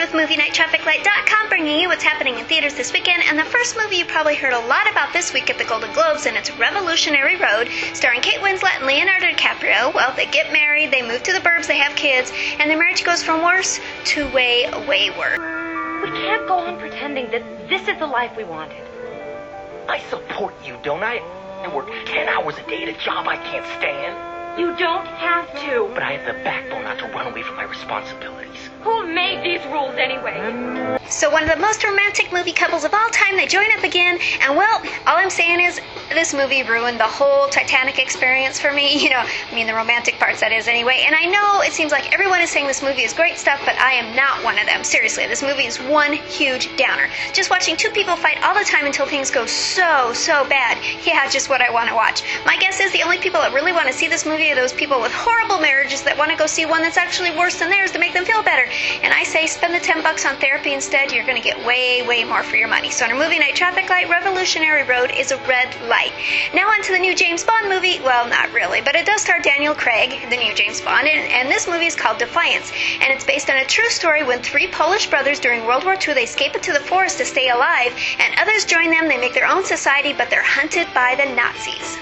with MovieNightTrafficLight.com, bringing you what's happening in theaters this weekend. And the first movie you probably heard a lot about this week at the Golden Globes, and it's Revolutionary Road, starring Kate Winslet and Leonardo DiCaprio. Well, they get married, they move to the burbs, they have kids, and their marriage goes from worse to way, way worse. We can't go on pretending that this is the life we wanted. I support you, don't I? I work 10 hours a day at a job I can't stand. You don't have to. But I have the backbone not to run away from my responsibilities. Who made these rules anyway? So one of the most romantic movie couples of all time, they join up again, and well, all I'm saying is this movie ruined the whole Titanic experience for me. The romantic parts, that is, anyway. And I know it seems like everyone is saying this movie is great stuff, but I am not one of them. Seriously, this movie is one huge downer. Just watching two people fight all the time until things go so bad. Yeah, just what I want to watch. My guess is the only people that really want to see this movie are those people with horrible marriages that want to go see one that's actually worse than theirs to make them feel better. And I say spend the $10 on therapy instead. You're going to get way more for your money. So on our movie night traffic light, Revolutionary Road is a red light. Now on to the new James Bond movie. Well, not really, but it does star Daniel Craig, the new James Bond, and this movie is called Defiance. And it's based on a true story when three Polish brothers during World War II, they escape into the forest to stay alive, and others join them. They make their own society, but they're hunted by the Nazis.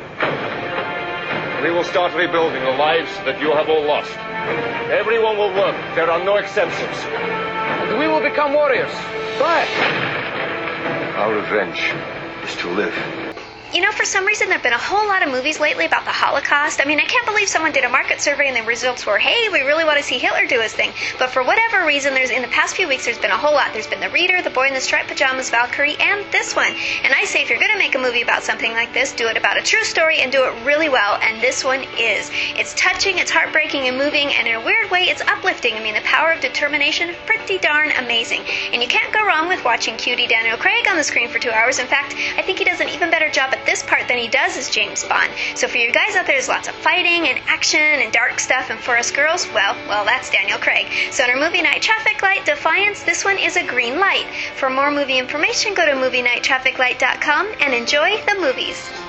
We will start rebuilding the lives that you have all lost. Everyone will work. There are no exceptions. And we will become warriors. But our revenge is to live. For some reason, there have been a whole lot of movies lately about the Holocaust. I can't believe someone did a market survey and the results were, hey, we really want to see Hitler do his thing. But for whatever reason, in the past few weeks, there's been a whole lot. There's been The Reader, The Boy in the Striped Pajamas, Valkyrie, and this one. And I say if you're going to make a movie about something like this, do it about a true story and do it really well. And this one is. It's touching, it's heartbreaking and moving, and in a weird way, it's uplifting. The power of determination, pretty darn amazing. And you can't go wrong with watching cutie Daniel Craig on the screen for 2 hours. In fact, I think he does an even better job at this part than he does as James Bond. So for you guys out there, there's lots of fighting and action and dark stuff, and for us girls, well, that's Daniel Craig. So in our movie night traffic light, Defiance, this one is a green light. For more movie information, go to MovieNightTrafficLight.com and enjoy the movies.